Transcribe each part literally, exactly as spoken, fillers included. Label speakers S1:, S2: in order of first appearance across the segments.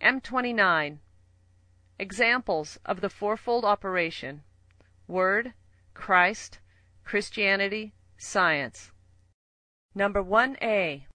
S1: M twenty-nine. Examples of the fourfold operation: Word, Christ, Christianity, Science. Number one A.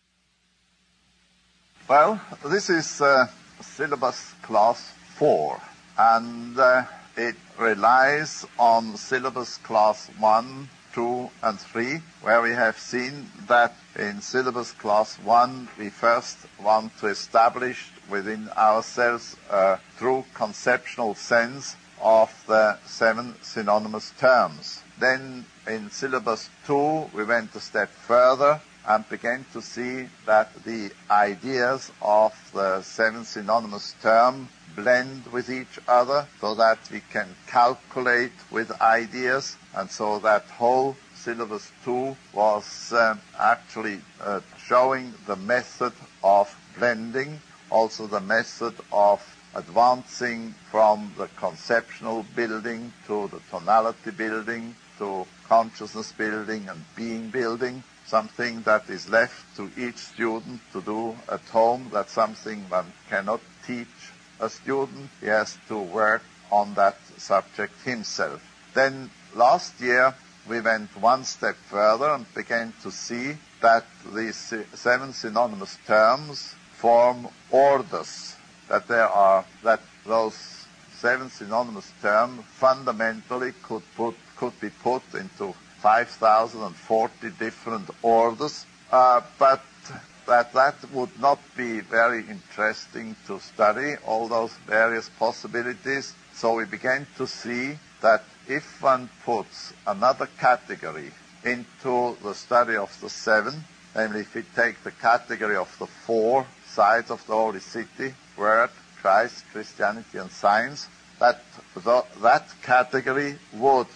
S2: Well, this is uh, syllabus class four, and uh, it relies on syllabus class one, two, and three, where we have seen that in syllabus class one we first want to establish within ourselves a true conceptual sense of the seven synonymous terms. Then in syllabus two we went a step further and began to see that the ideas of the seven synonymous terms blend with each other so that we can calculate with ideas, and so that whole syllabus two was uh, actually uh, showing the method of blending, also the method of advancing from the conceptual building to the tonality building to consciousness building and being building, something that is left to each student to do at home. That's something one cannot teach a student. He has to work on that subject himself. Then last year we went one step further and began to see that these seven synonymous terms form orders, that there are, that those seven synonymous terms fundamentally could put, could be put into five thousand forty different orders, uh, but that that would not be very interesting to study, all those various possibilities. So we began to see that if one puts another category into the study of the seven, namely if we take the category of the four sides of the Holy City, Word, Christ, Christianity, and Science, that the, that category would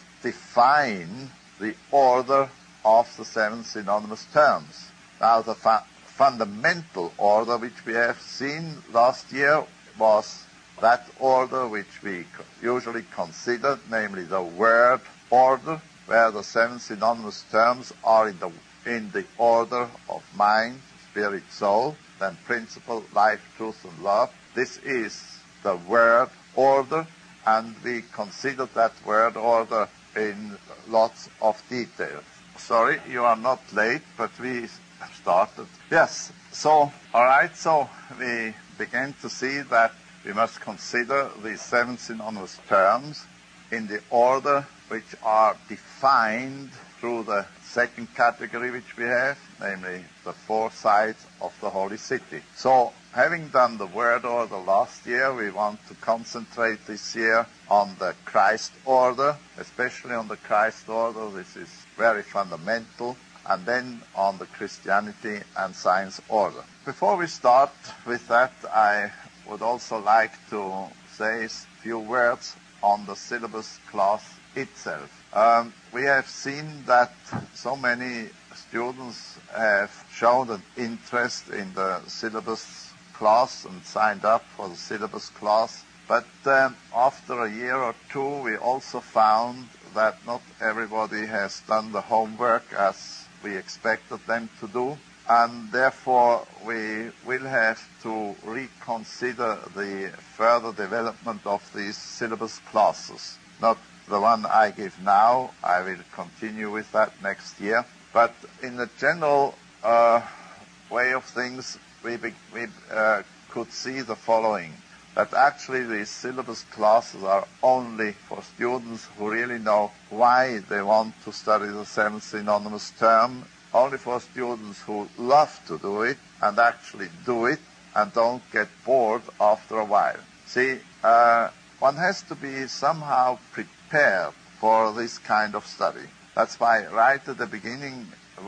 S2: define the order of the seven synonymous terms. Now, the fu- fundamental order which we have seen last year was that order which we usually consider, namely the word order, where the seven synonymous terms are in the, in the order of mind, spirit, soul, then principle, life, truth, and love. This is the word order, and we consider that word order in lots of detail. Sorry, you are not late, but we started. Yes, so, all right, so we began to see that we must consider the seven synonymous terms in the order which are defined through the second category which we have, namely the four sides of the Holy City. So, having done the word order last year, we want to concentrate this year on the Christ order, especially on the Christ order. This is very fundamental. And then on the Christianity and Science order. Before we start with that, I would also like to say a few words on the syllabus class itself. Um, we have seen that so many students have shown an interest in the syllabus class and signed up for the syllabus class. But um, after a year or two, we also found that not everybody has done the homework as we expected them to do, and therefore we will have to reconsider the further development of these syllabus classes. Not the one I give now, I will continue with that next year, but in the general uh, way of things, we, be, we uh, could see the following, that actually these syllabus classes are only for students who really know why they want to study the seven synonymous term, only for students who love to do it and actually do it and don't get bored after a while. See, uh, one has to be somehow prepared for this kind of study. That's why right at the beginning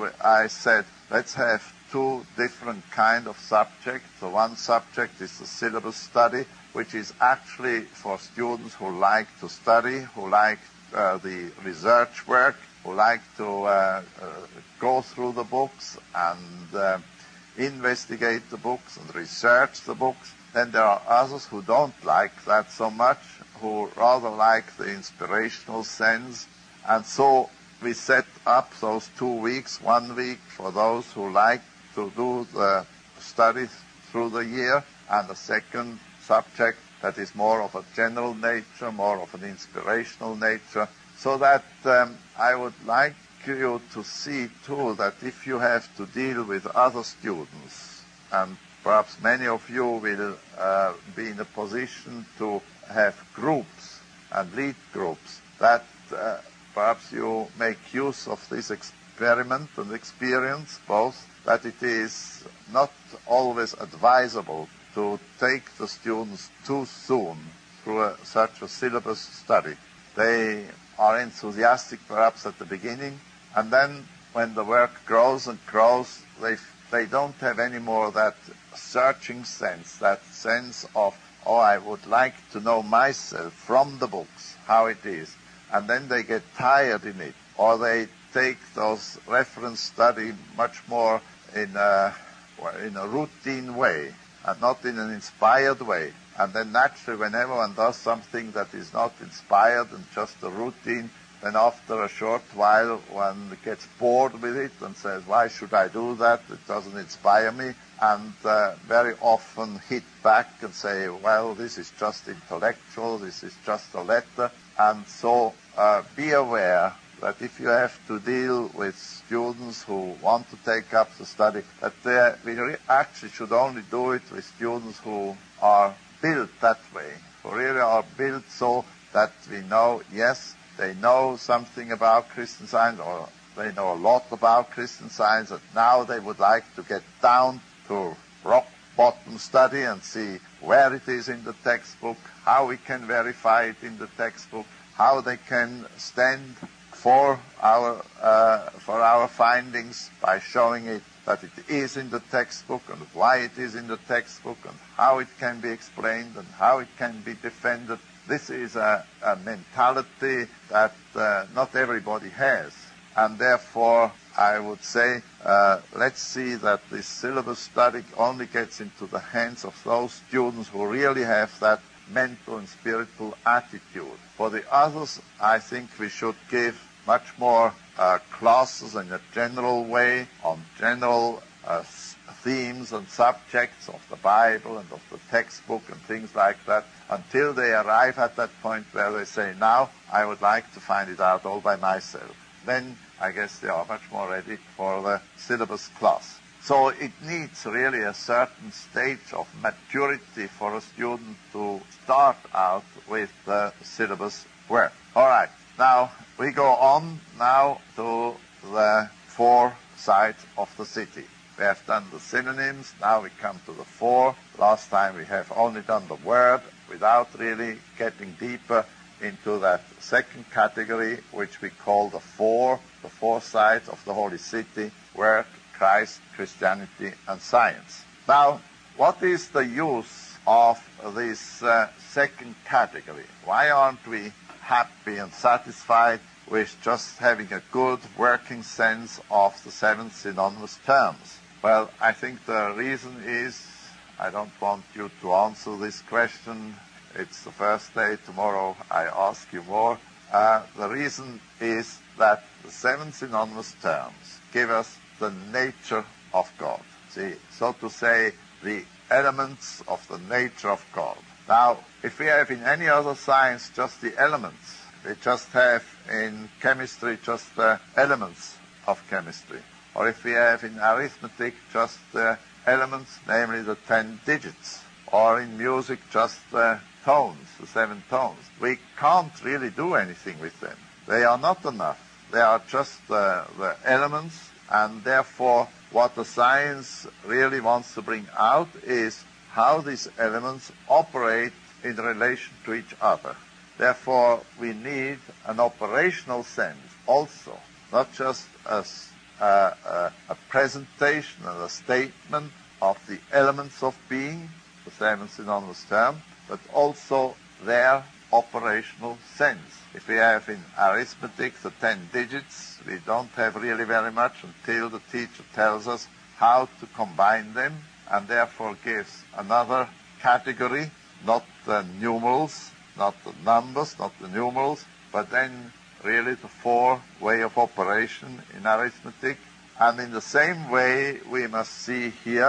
S2: I said, let's have two different kind of subjects. The one subject is the syllabus study, which is actually for students who like to study, who like uh, the research work, who like to uh, uh, go through the books and uh, investigate the books and research the books. Then there are others who don't like that so much, who rather like the inspirational sense. And so we set up those two weeks, one week for those who like to do the studies through the year, and a second subject that is more of a general nature, more of an inspirational nature, so that um, I would like you to see too that if you have to deal with other students, and perhaps many of you will uh, be in a position to have groups and lead groups, that uh, perhaps you make use of this experiment and experience both, that it is not always advisable to take the students too soon through a, such a syllabus study. They are enthusiastic perhaps at the beginning, and then when the work grows and grows, they, they don't have any more that searching sense, that sense of, oh, I would like to know myself from the books, how it is. And then they get tired in it, or they take those reference study much more in a, in a routine way, and not in an inspired way. And then naturally, whenever one does something that is not inspired and just a routine, then after a short while one gets bored with it and says, why should I do that? It doesn't inspire me. And uh, very often hit back and say, well, this is just intellectual, this is just a letter. And so uh, be aware that if you have to deal with students who want to take up the study, that they, we re- actually should only do it with students who are built that way, who really are built so that we know, yes, they know something about Christian Science, or they know a lot about Christian Science, and now they would like to get down to rock bottom study and see where it is in the textbook, how we can verify it in the textbook, how they can stand for our uh, for our findings by showing it that it is in the textbook and why it is in the textbook and how it can be explained and how it can be defended. This is a, a mentality that uh, not everybody has, and therefore I would say uh, let's see that this syllabus study only gets into the hands of those students who really have that mental and spiritual attitude. For the others, I think we should give much more uh, classes in a general way on general uh, themes and subjects of the Bible and of the textbook and things like that, until they arrive at that point where they say, now I would like to find it out all by myself. Then I guess they are much more ready for the syllabus class. So it needs really a certain stage of maturity for a student to start out with the syllabus work. All right, now we go on now to the four sides of the city. We have done the synonyms, now we come to the four. Last time we have only done the word without really getting deeper into that second category, which we call the four, the four sides of the Holy City: work, Christ, Christianity, and science. Now, what is the use of this uh, second category? Why aren't we happy and satisfied with just having a good working sense of the seven synonymous terms? Well, I think the reason is, I don't want you to answer this question. It's the first day. Tomorrow I ask you more. Uh, the reason is that the seven synonymous terms give us the nature of God. See, so to say, the elements of the nature of God. Now, if we have in any other science just the elements, we just have in chemistry just the elements of chemistry. Or if we have in arithmetic just the elements, namely the ten digits. Or in music just the tones, the seven tones. We can't really do anything with them. They are not enough. They are just uh, the elements, and therefore what the science really wants to bring out is how these elements operate in relation to each other. Therefore, we need an operational sense also, not just as a, a, a presentation and a statement of the elements of being, the seven synonymous term, but also their operational sense. If we have in arithmetic the ten digits, we don't have really very much until the teacher tells us how to combine them, and therefore gives another category, not the numerals, not the numbers, not the numerals, but then really the four way of operation in arithmetic. And in the same way, we must see here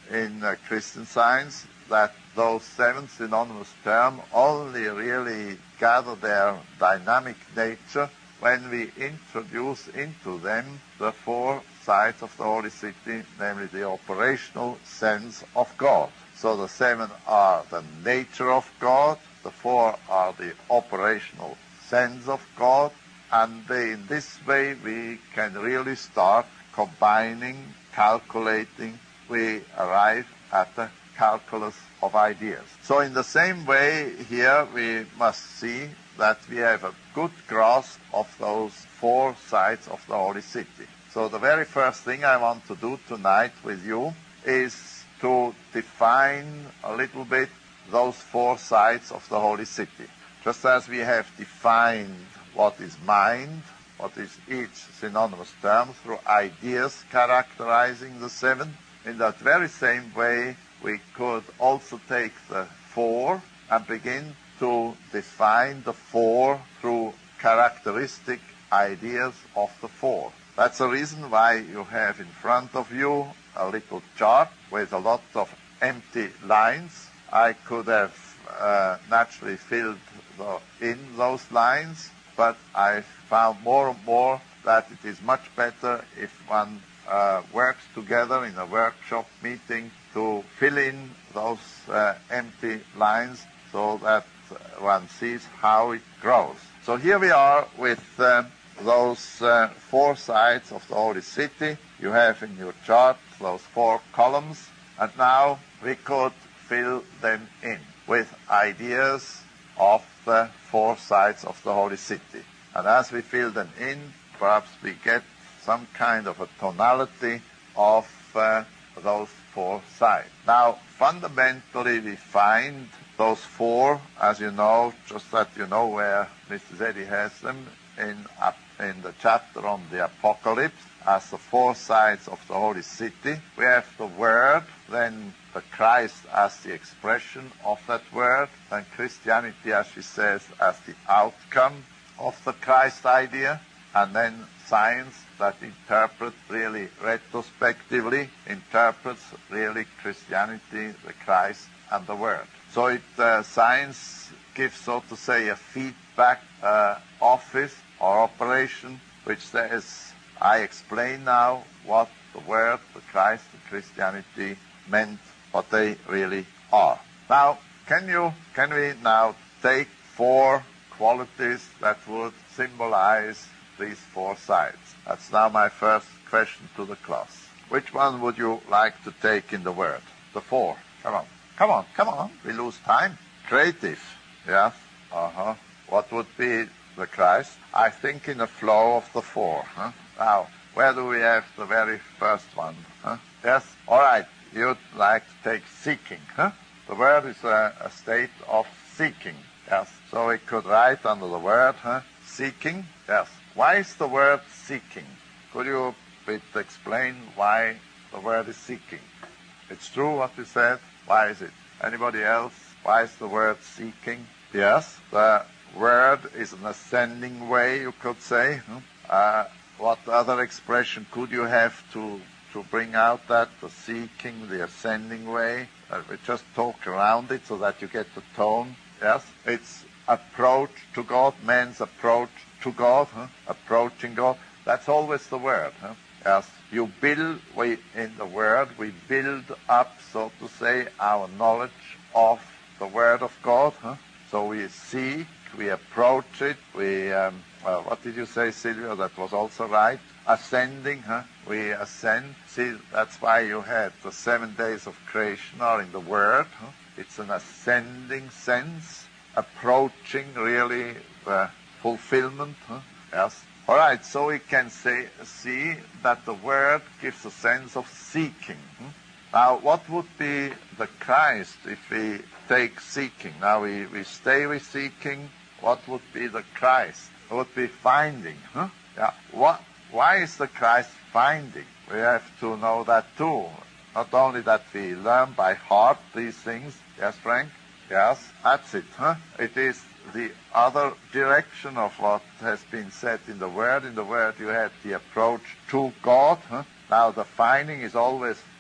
S2: in uh, Christian Science that those seven synonymous terms only really gather their dynamic nature when we introduce into them the four sides of the Holy City, namely the operational sense of God. So the seven are the nature of God, the four are the operational sense of God, and they, in this way we can really start combining, calculating, we arrive at the calculus of ideas. So in the same way here we must see that we have a good grasp of those four sides of the Holy City. So the very first thing I want to do tonight with you is to define a little bit those four sides of the Holy City. Just as we have defined what is mind, what is each synonymous term through ideas characterizing the seven, in that very same way we could also take the four and begin to define the four through characteristic ideas of the four. That's the reason why you have in front of you a little chart with a lot of empty lines. I could have uh, naturally filled the, in those lines, but I found more and more that it is much better if one uh, works together in a workshop meeting to fill in those uh, empty lines so that one sees how it grows. So here we are with uh, those uh, four sides of the Holy City. You have in your chart those four columns, and now we could fill them in with ideas of the four sides of the Holy City. And as we fill them in, perhaps we get some kind of a tonality of uh, those four sides. Now, fundamentally, we find those four, as you know, just that you know where Mister Zeddy has them, in, uh, in the chapter on the Apocalypse, as the four sides of the Holy City. We have the Word, then the Christ as the expression of that Word, then Christianity, as she says, as the outcome of the Christ idea, and then science that interprets really retrospectively, interprets really Christianity, the Christ, and the Word. So it, uh, science gives, so to say, a feedback uh, office or operation, which says, I explain now what the Word, the Christ, and Christianity meant, what they really are. Now, can you, can we now take four qualities that would symbolize these four sides? That's now my first question to the class. Which one would you like to take in the Word? The four. Come on. Come on, come on. We lose time. Creative. Yes. Uh-huh. What would be the Christ? I think in the flow of the four. Huh? Now, where do we have the very first one? Huh? Yes? All right. You'd like to take seeking. Huh? The Word is a, a state of seeking. Yes. So we could write under the Word, huh? Seeking. Yes. Why is the word seeking? Could you a bit explain why the word is seeking? It's true what you said. Why is it? Anybody else? Why is the word seeking? Yes, the word is an ascending way, you could say. Uh, what other expression could you have to, to bring out that? The seeking, the ascending way. Uh, we just talk around it so that you get the tone. Yes, it's approach to God, man's approach to God, huh? Approaching God. That's always the word. Huh? Yes, you build, we, in the word, we build up, so to say, our knowledge of the word of God. Huh? So we seek, we approach it, we, um, well, what did you say, Sylvia? That was also right. Ascending, huh? We ascend. See, that's why you had the seven days of creation are in the word. Huh? It's an ascending sense, approaching really the fulfillment. Huh? Yes. All right, so we can say, see that the word gives a sense of seeking. Hmm? Now, what would be the Christ if we take seeking? Now, we, we stay with seeking. What would be the Christ? It would be finding. Huh? Yeah. What? Why is the Christ finding? We have to know that too. Not only that we learn by heart these things. Yes, Frank? Yes, that's it. Huh? It is the other direction of what has been said in the Word. In the Word you had the approach to God. Huh? Now the finding is always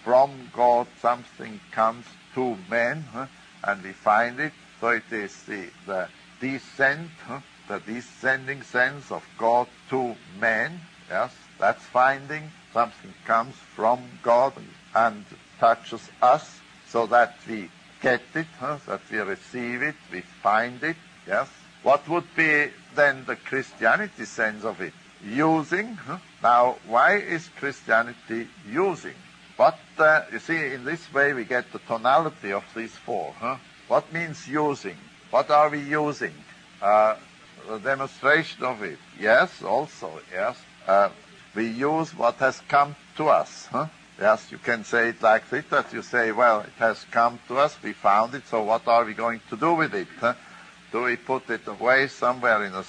S2: from God something comes to man, huh? And we find it. So it is the, the descent, huh? the descending sense of God to man. Yes, that's finding. Something comes from God and touches us so that we get it, huh? that we receive it, we find it. Yes. What would be then the Christianity sense of it? Using. Huh? Now, why is Christianity using? What, uh, you see, in this way we get the tonality of these four. Huh? What means using? What are we using? Uh, the demonstration of it. Yes, also, yes. Uh, we use what has come to us. Huh? Yes, you can say it like this, that you say, well, it has come to us, we found it, so what are we going to do with it? Huh? Do we put it away somewhere in a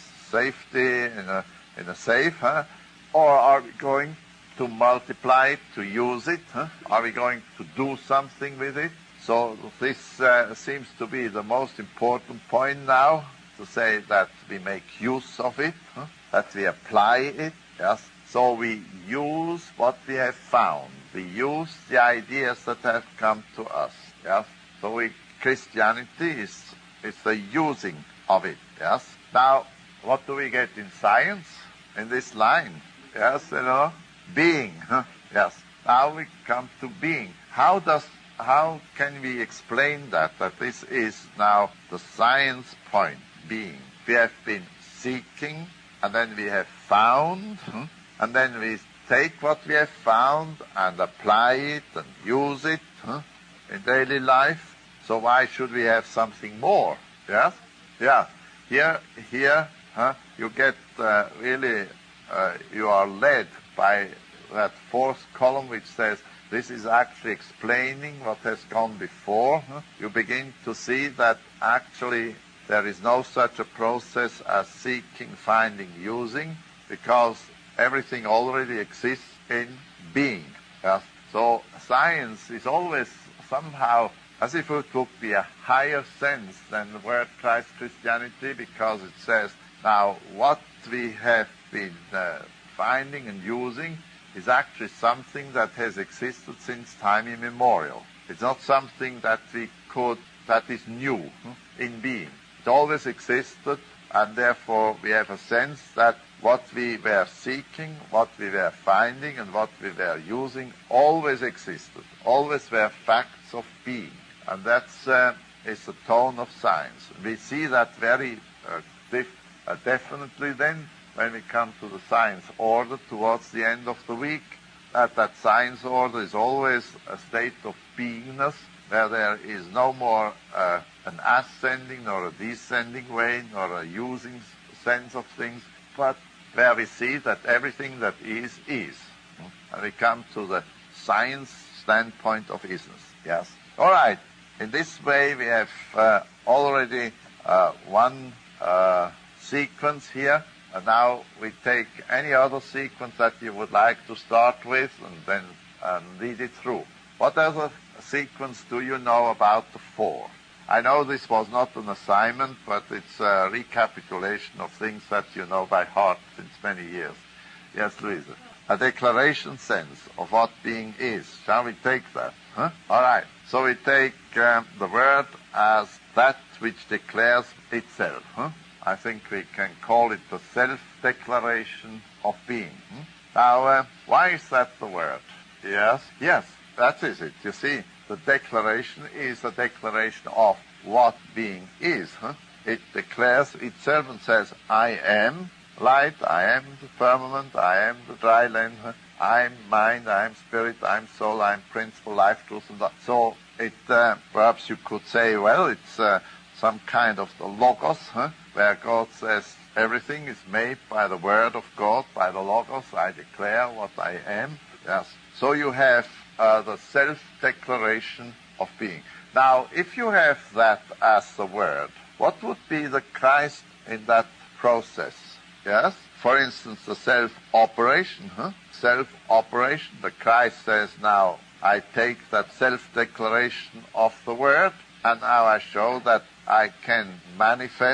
S2: safety, in a, in a safe, huh? Or are we going to multiply it, to use it? Huh? Are we going to do something with it? So this uh, seems to be the most important point now, to say that we make use of it, huh? That we apply it. Yes. So we use what we have found. We use the ideas that have come to us. Yes. So we, Christianity is, is the using of it. Yes. Now, what do we get in science? In this line? Yes, you know, being. Huh? Yes. Now we come to being. How does, how can we explain that? That this is now the science point, being. We have been seeking, and then we have found, hmm? and then we take what we have found and apply it and use it huh, in daily life. So why should we have something more? Yes? Yeah. Here, here, huh, you get uh, really, uh, you are led by that fourth column which says this is actually explaining what has gone before. Huh? You begin to see that actually there is no such a process as seeking, finding, using, because everything already exists in being. Yes? So science is always somehow as if it would be a higher sense than the word Christ Christianity, because it says, now what we have been uh, finding and using is actually something that has existed since time immemorial. It's not something that we could, that is new in being. It always existed, and therefore we have a sense that what we were seeking, what we were finding, and what we were using always existed, always were facts of being. And that's uh, is the tone of science. We see that very uh, dif- uh, definitely then when we come to the science order towards the end of the week, that that science order is always a state of beingness, where there is no more uh, an ascending nor a descending way, nor a using sense of things, but where we see that everything that is, is. And we come to the science standpoint of isness. Yes? All right. In this way, we have uh, already uh, one uh, sequence here. And now we take any other sequence that you would like to start with and then um, read it through. What other sequence do you know about the four? I know this was not an assignment, but it's a recapitulation of things that you know by heart since many years. Yes, Louisa? A declaration sense of what being is. Shall we take that? Huh? All right. So we take um, the word as that which declares itself. Huh? I think we can call it the self-declaration of being. Hmm? Now, uh, why is that the word? Yes, yes, that is it. You see, the declaration is a declaration of what being is. Huh? It declares itself and says, I am light, I am the firmament, I am the dry land, huh? I am mind, I am spirit, I am soul, I am principle, life, truth, and life. So it, uh, perhaps you could say, well, it's uh, some kind of the logos, huh? Where God says everything is made by the word of God, by the logos. I declare what I am. Yes. So you have uh, the self-declaration of being. Now, if you have that as the word, what would be the Christ in that process? Yes. For instance, the self-operation. Huh? Self-operation. The Christ says, now I take that self-declaration of the word, and now I show that I can manifest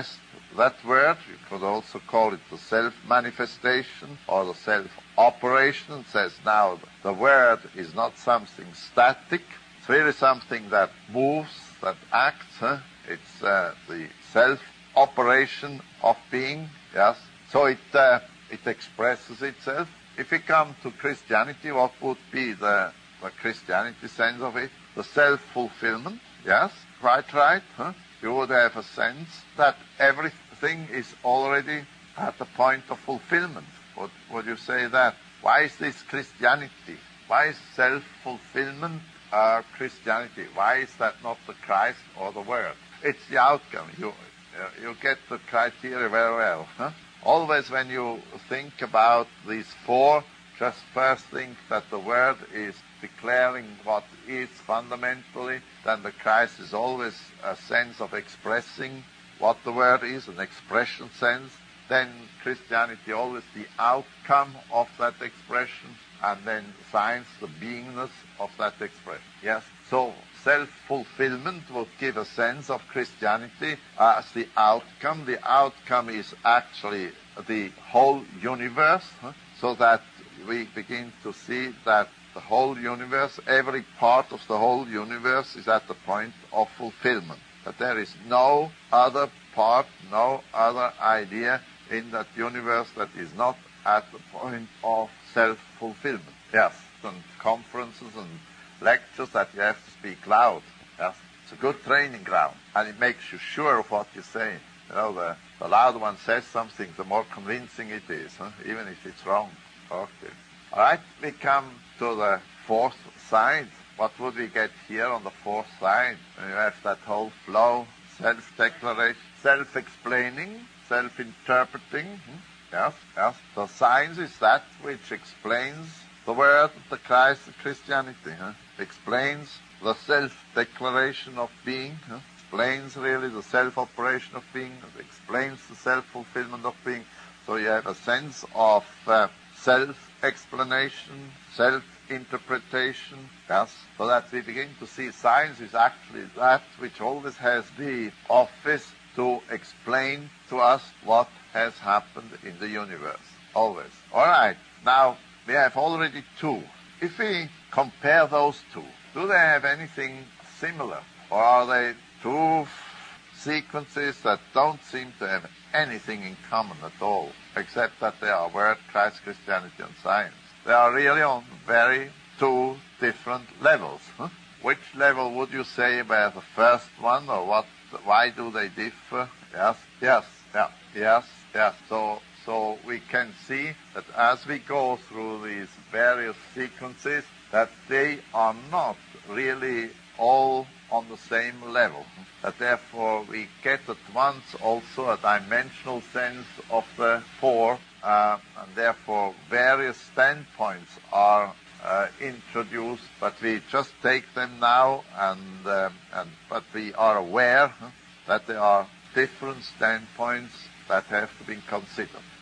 S2: that word, you could also call it the self-manifestation or the self-operation, says now the word is not something static. It's really something that moves, that acts. Huh? It's uh, the self-operation of being, yes. So it, uh, it expresses itself. If we come to Christianity, what would be the, the Christianity sense of it? The self-fulfillment, yes, quite right. Huh? You would have a sense that everything is already at the point of fulfillment. Would, would you say that? Why is this Christianity? Why is self-fulfillment uh, Christianity? Why is that not the Christ or the Word? It's the outcome. You, uh, you get the criteria very well. Huh? Always when you think about these four, just first think that the Word is declaring what is fundamentally, then the Christ is always a sense of expressing what the Word is, an expression sense. Then Christianity always the outcome of that expression, and then science the beingness of that expression. Yes? So self-fulfillment would give a sense of Christianity as the outcome. The outcome is actually the whole universe, huh? So that we begin to see that the whole universe, every part of the whole universe is at the point of fulfillment. That there is no other part, no other idea in that universe that is not at the point of self-fulfillment. Yes, and conferences and lectures that you have to speak loud. Yes, it's a good training ground, and it makes you sure of what you say. You know, the, the louder one says something, the more convincing it is, huh? Even if it's wrong. Okay. All right, we come to the fourth side. What would we get here on the fourth side? You have that whole flow, self-declaration, self-explaining, self-interpreting. Hmm? Yes, yes. The science is that which explains the Word, the Christ, the Christianity. Huh? Explains the self-declaration of being. Huh? Explains really the self-operation of being. Explains the self-fulfillment of being. So you have a sense of uh, self-explanation, self-interpretation, yes, so that we begin to see science is actually that which always has the office to explain to us what has happened in the universe, always. All right, now we have already two. If we compare those two, do they have anything similar, or are they two sequences that don't seem to have anything in common at all, except that they are Word, Christ, Christianity, and science? They are really on very two different levels. Huh? Which level would you say were the first one, or what? Why do they differ? Yes, yes, yeah, yes, yes. So, so we can see that as we go through these various sequences, that they are not really all on the same level. That therefore we get at once also a dimensional sense of the four, uh, and therefore various standpoints are uh, introduced, but we just take them now, and, uh, and but we are aware huh, that there are different standpoints that have to be considered.